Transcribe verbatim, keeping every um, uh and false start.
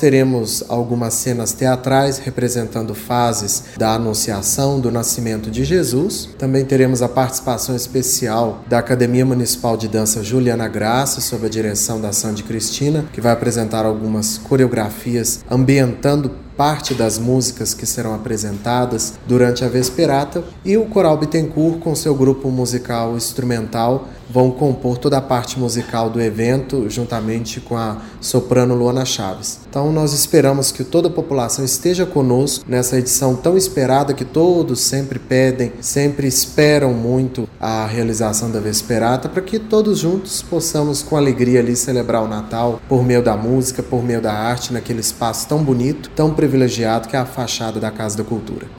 teremos algumas cenas teatrais representando fases da Anunciação, do nascimento de Jesus. Também teremos a participação especial da Academia Municipal de Dança Juliana Graça, sob a direção da Sandy Cristina, que vai apresentar algumas coreografias ambientando parte das músicas que serão apresentadas durante a Vesperata, e o Coral Bittencourt, com seu grupo musical instrumental, vão compor toda a parte musical do evento, juntamente com a soprano Luana Chaves. Então nós esperamos que toda a população esteja conosco nessa edição tão esperada, que todos sempre pedem, sempre esperam muito a realização da Vesperata, para que todos juntos possamos com alegria ali celebrar o Natal por meio da música, por meio da arte, naquele espaço tão bonito, tão privilegiado que é a fachada da Casa da Cultura.